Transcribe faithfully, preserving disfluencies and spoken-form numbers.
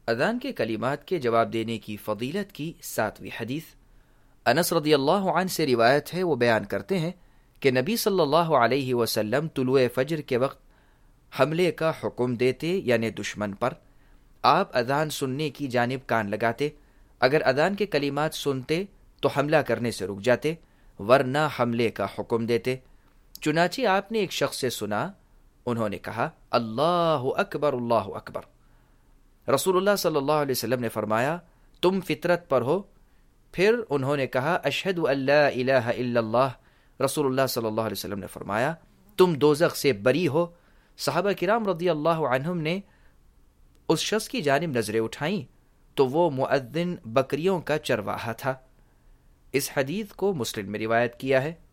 अज़ान के कलिमात के जवाब देने की फ़जीलत की सातवीं हदीस। अनस रज़ियल्लाहु अन्हु से रिवायत है, वो बयान करते हैं कि नबी सल्लल्लाहु अलैहि वसल्लम तुलुए फज्र के वक्त हमले का हुक्म देते, यानी दुश्मन पर। आप अज़ान सुनने की जानिब कान लगाते, अगर अज़ान के कलिमात सुनते तो हमला करने से रुक जाते, वरना हमले का हुक्म देते। चुनाचे आपने एक शख्स से सुना, उन्होंने कहा अल्लाहु अकबर अल्लाहु अकबर। रसूलुल्लाह सल्लल्लाहु अलैहि वसल्लम ने फरमाया, तुम फितरत पर हो। फिर उन्होंने कहा अशहदु अल्ला इलाहा इल्लल्लाह। रसूलुल्लाह सल्लल्लाहु अलैहि वसल्लम ने फरमाया, तुम दोज़ख से बरी हो। सहाबा किराम रज़ियल्लाहु अन्हुम ने उस शख्स की जानिब नजरें उठाईं तो वो मुअद्दिन बकरियों का चरवाहा था। इस हदीस को मुस्लिम में रिवायत किया है।